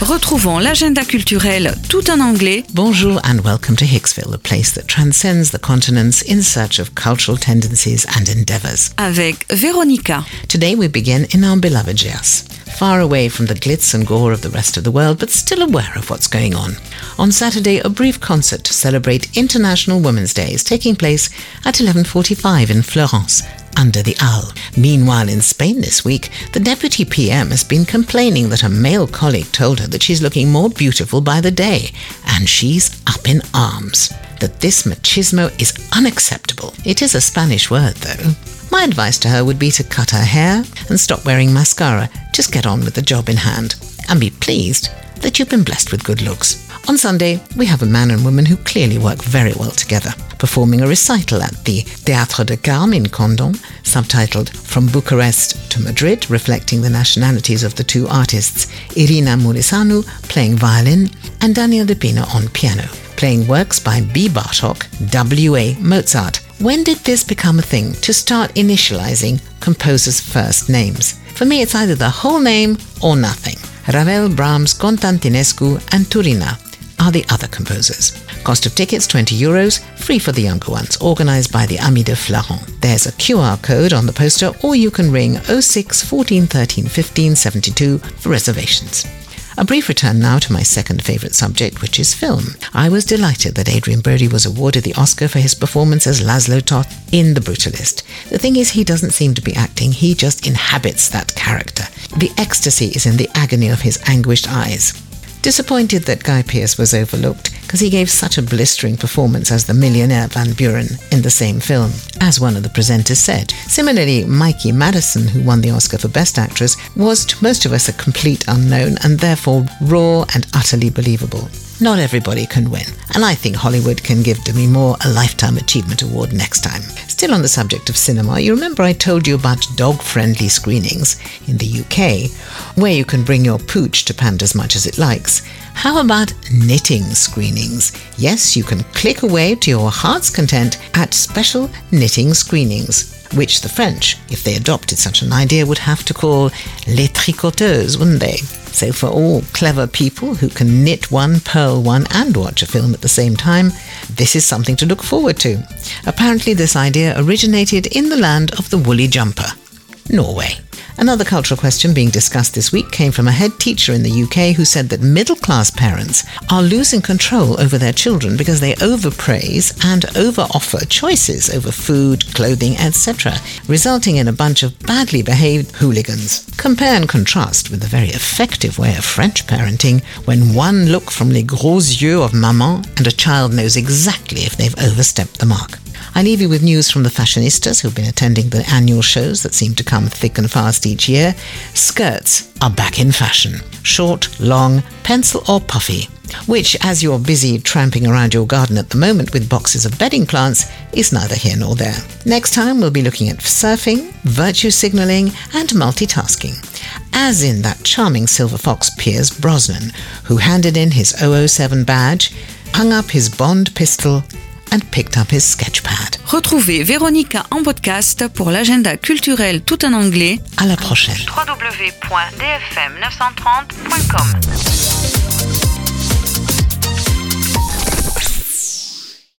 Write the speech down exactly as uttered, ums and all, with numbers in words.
Retrouvons l'agenda culturel tout en anglais. Bonjour and welcome to Hicksville, a place that transcends the continents in search of cultural tendencies and endeavours. Avec Véronica. Today we begin in our beloved Gers, far away from the glitz and gore of the rest of the world, but still aware of what's going on. On Saturday, a brief concert to celebrate International Women's Day is taking place at eleven forty-five in Florence, under the Halles. Meanwhile, in Spain this week, the Deputy P M has been complaining that a male colleague told her that she's looking more beautiful by the day, and she's up in arms. That this machismo is unacceptable. It is a Spanish word, though. My advice to her would be to cut her hair and stop wearing mascara. Just get on with the job in hand, and be pleased that you've been blessed with good looks. On Sunday, we have a man and woman who clearly work very well together, performing a recital at the Teatro de Carme in Condom, subtitled From Bucharest to Madrid, reflecting the nationalities of the two artists, Irina Mureșanu playing violin and Daniel de Pina on piano, playing works by B. Bartók, W A. Mozart. When did this become a thing, to start initializing composers' first names? For me, it's either the whole name or nothing. Ravel, Brahms, Constantinescu and Turina are the other composers. Cost of tickets twenty euros, free for the younger ones, organised by the Amis de Florent. There's a Q R code on the poster, or you can ring oh six, fourteen, thirteen, fifteen, seventy-two for reservations. A brief return now to my second favourite subject, which is film. I was delighted that Adrien Brody was awarded the Oscar for his performance as Laszlo Toth in The Brutalist. The thing is, he doesn't seem to be acting, he just inhabits that character. The ecstasy is in the agony of his anguished eyes. Disappointed that Guy Pearce was overlooked, because he gave such a blistering performance as the millionaire Van Buren in the same film, as one of the presenters said. Similarly, Mikey Madison, who won the Oscar for Best Actress, was to most of us a complete unknown and therefore raw and utterly believable. Not everybody can win, and I think Hollywood can give Demi Moore a Lifetime Achievement Award next time. Still on the subject of cinema, you remember I told you about dog-friendly screenings in the U K, where you can bring your pooch to pant as much as it likes. How about knitting screenings? Yes, you can click away to your heart's content at special knitting screenings, which the French, if they adopted such an idea, would have to call les tricoteuses, wouldn't they? So for all clever people who can knit one, purl one, and watch a film at the same time, this is something to look forward to. Apparently this idea originated in the land of the woolly jumper, Norway. Another cultural question being discussed this week came from a head teacher in the U K who said that middle-class parents are losing control over their children because they overpraise and over-offer choices over food, clothing, et cetera, resulting in a bunch of badly behaved hooligans. Compare and contrast with the very effective way of French parenting, when one look from les gros yeux of maman and a child knows exactly if they've overstepped the mark. I leave you with news from the fashionistas who've been attending the annual shows that seem to come thick and fast each year. Skirts are back in fashion. Short, long, pencil or puffy. Which, as you're busy tramping around your garden at the moment with boxes of bedding plants, is neither here nor there. Next time we'll be looking at surfing, virtue signalling and multitasking. As in that charming silver fox Pierce Brosnan, who handed in his double oh seven badge, hung up his Bond pistol and picked up his sketchpad. Retrouvez Véronica en podcast pour l'agenda culturel tout en anglais. À la prochaine. w w w point d f m neuf cent trente point com